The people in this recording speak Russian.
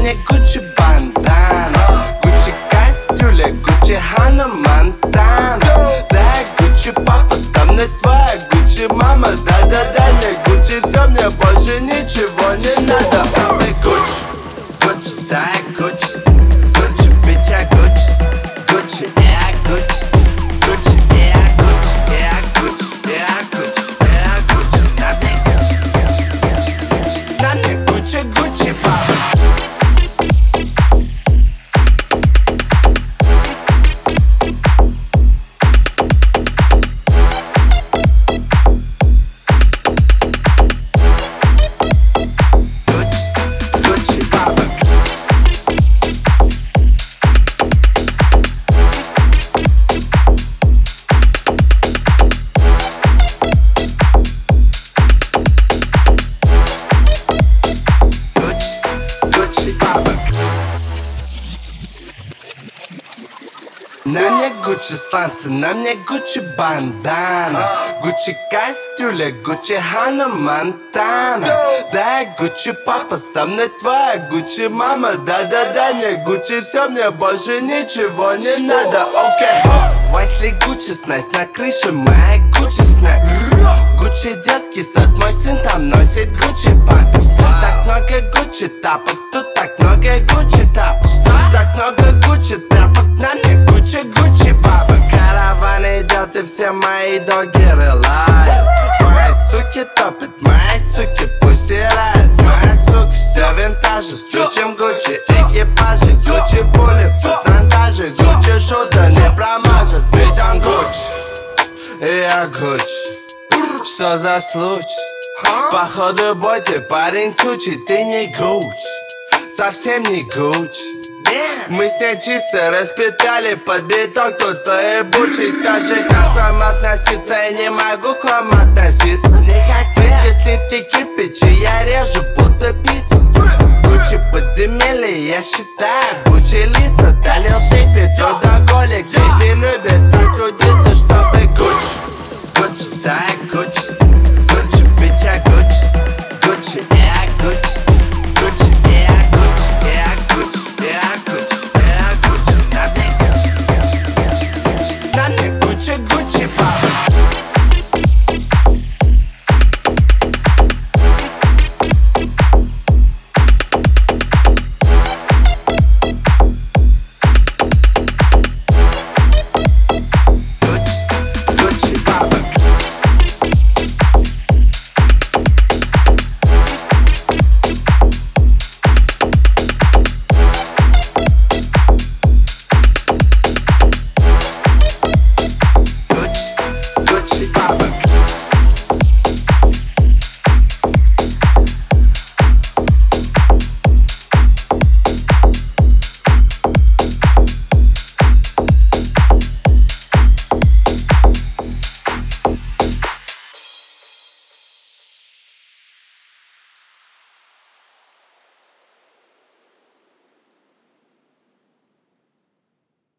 мне Гуччи бандана, Гуччи кастрюля, Гуччи Ханна Монтана. Да, Гуччи папа, со мной твоя Гуччи мама. Да-да-да, мне Гуччи все, мне больше ничего не надо. Ой, Гуччи, Гуччи, да, Гуччи, Гуччи, bitch, я Гуччи, Гуччи, я Гуччи, Гуччи, я Гуччи, я Гуччи, я Гуччи, я Гуччи, на мне Гуччи, Гуччи, папа. На мне Гуччи сланцы, на мне Гуччи бандана, Гуччи кастрюля, Гуччи Ханна Монтана. Да, Гуччи папа, со мной твоя Гуччи мама. Да-да-да, мне Гуччи все, мне больше ничего не надо. Окей, Вайсли Гуччи снайс, на крыше моя Гуччи снайс. Гуччи детский сад, мой сын там носит Гуччи памперс. Так много Гуччи тапок, тут так много Гуччи тапок. Так много Гуччи тряпок, на мне Гуччи, Гуччи, папа. Караван идет и все мои догеры лают. Мои суки топят, мои суки пусть ирают. Моя сука все винтажи, все чем Гуччи. Экипажи, Гуччи пули в патронтаже. Гуччи шутер не промажет, ведь он Гуччи, и я Гуччи. Что за случай? Походу бой ты парень сучий. Ты не Гуччи, совсем не Гуччи. Мы с ней чисто распитали под биток, тут свои бучи. Скажи, как к вам относиться, я не могу к вам относиться. Если ты кирпичи, я режу будто пиццу. Гуччи подземелье, я считаю Гуччи лица. Долил пипи, трудоголик, пипи любит так трудиться, чтобы Гуччи. Гуччи, да, Гуччи, Гуччи, bitch, я Гуччи, Гуччи, я Гуччи.